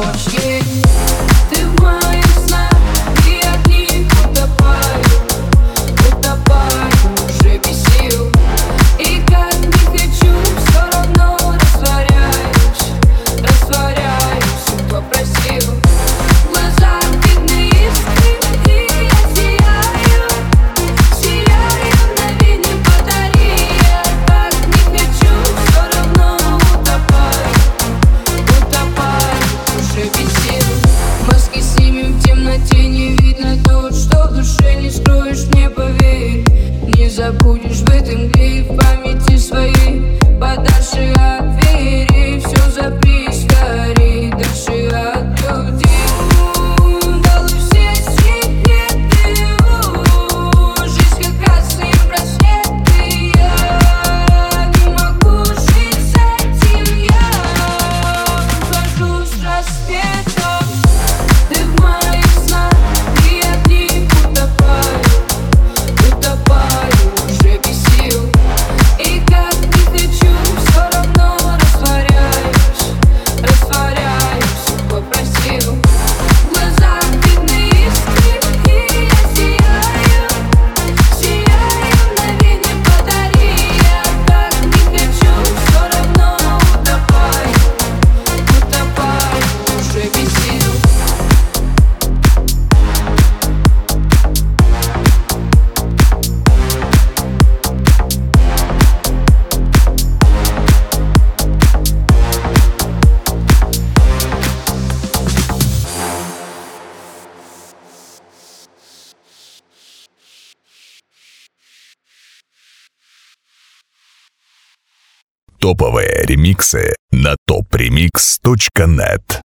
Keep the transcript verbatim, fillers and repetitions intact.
ночь есть. Ты в моих снах, и от них утопаю, утопаю уже без сил. И как не хочу, все равно растворяюсь, растворяюсь, кто просил. В глазах видны искры, и я сияю, сияю мгновенье батарея. Как не хочу, все равно утопаю, утопаю уже без сил. Маски снимем в темноте, не видно то, что в душе не скроешь, мне поверь. Не забудешь в этом мгле, в памяти своей, подальше от двери. Все запри скорей, дальше от людей. Долой все секреты, жизнь как красные просветы. Я не могу жить с этим, я ухожу с рассветом. Ты в моих снах, и от них утопаю, утопаю уже без сил. И как не хочу, все равно растворяюсь, растворяюсь, попросил. В глазах видны искры, и я сияю, сияю мгновенье батарея. Как не хочу, все равно утопаю, утопаю уже без сил. Топовые ремиксы на топ ремикс точка нет.